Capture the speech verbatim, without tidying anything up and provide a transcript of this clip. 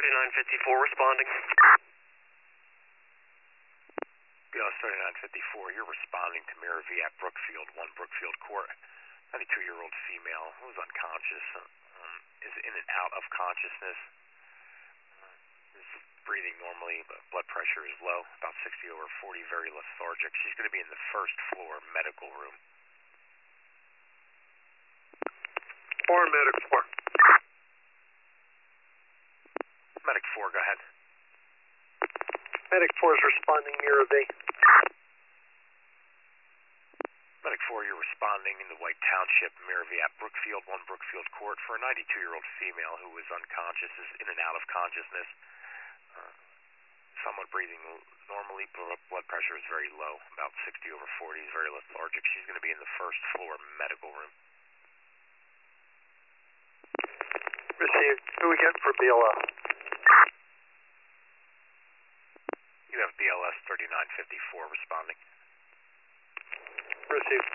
thirty-nine fifty-four responding. B L S thirty-nine fifty-four, you're responding to Mirror V at Brookfield, one Brookfield Court. ninety-two-year-old female who is unconscious, um, is in and out of consciousness, uh, is breathing normally, but blood pressure is low, about sixty over forty, very lethargic. She's going to be in the first floor medical room. Four, medic four. Medic four, go ahead. Medic four is responding, Mirror V. Medic four, you're responding in the White Township, Mirror V at Brookfield, one Brookfield Court, for a ninety-two-year-old female who is unconscious, is in and out of consciousness. Uh, somewhat breathing normally, blood pressure is very low, about sixty over forty, is very lethargic. She's going to be in the first floor medical room. Received. Who we getting for B L S? You have B L S thirty-nine fifty-four responding. Received.